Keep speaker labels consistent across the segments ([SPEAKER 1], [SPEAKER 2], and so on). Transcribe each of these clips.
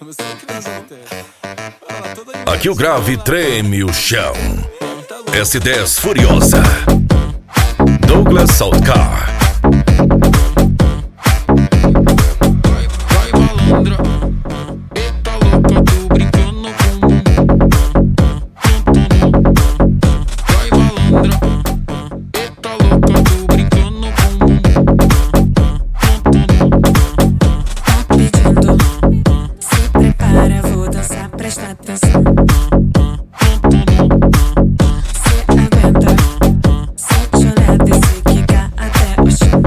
[SPEAKER 1] Aqui o grave treme o chão. S10 Furiosa. Douglas Saltcar.
[SPEAKER 2] Vai malandra, eita louca, tô brincando com vai malandra, eita louca, tô brincando com
[SPEAKER 3] tá pedindo, se prepara, vou dançar, presta atenção. Cê aguenta, sete olhada e se quica até o chão.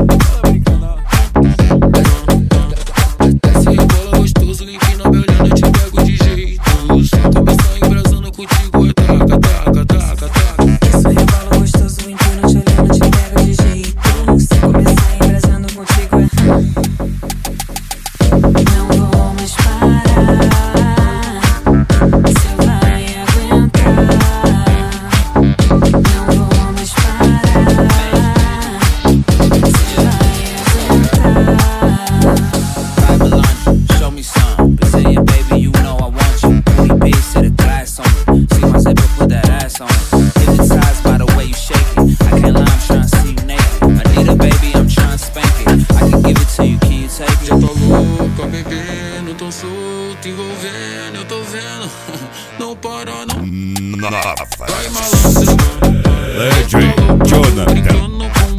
[SPEAKER 2] Desce rebola gostoso, empina me olhando, eu te pego de jeito. Só começar embrasando contigo, é taca, taca, taca, taca.
[SPEAKER 3] Isso rebola gostoso, empina te olhando, te pego de jeito. Se começar embrasando contigo não vou mais parar. Cê vai aguentar. Não vou mais parar. Cê vai aguentar.
[SPEAKER 4] Right, Milan, show me some. Brazilian baby, you know I want you. Booty big, set a glass on me. See my zipper, put that ass on it. Hypnotized by the way you shake it. I can't lie, I'm tryna see you naked. I need a baby, I'm tryna spank it. I can give it to you, can you take
[SPEAKER 2] Já
[SPEAKER 4] it?
[SPEAKER 2] tô louca, bebendo, tô solto, envolvendo, eu tô vendo. Não para, não. Vai malandro,
[SPEAKER 1] Legend
[SPEAKER 2] tô
[SPEAKER 1] Jonathan.
[SPEAKER 2] brincando com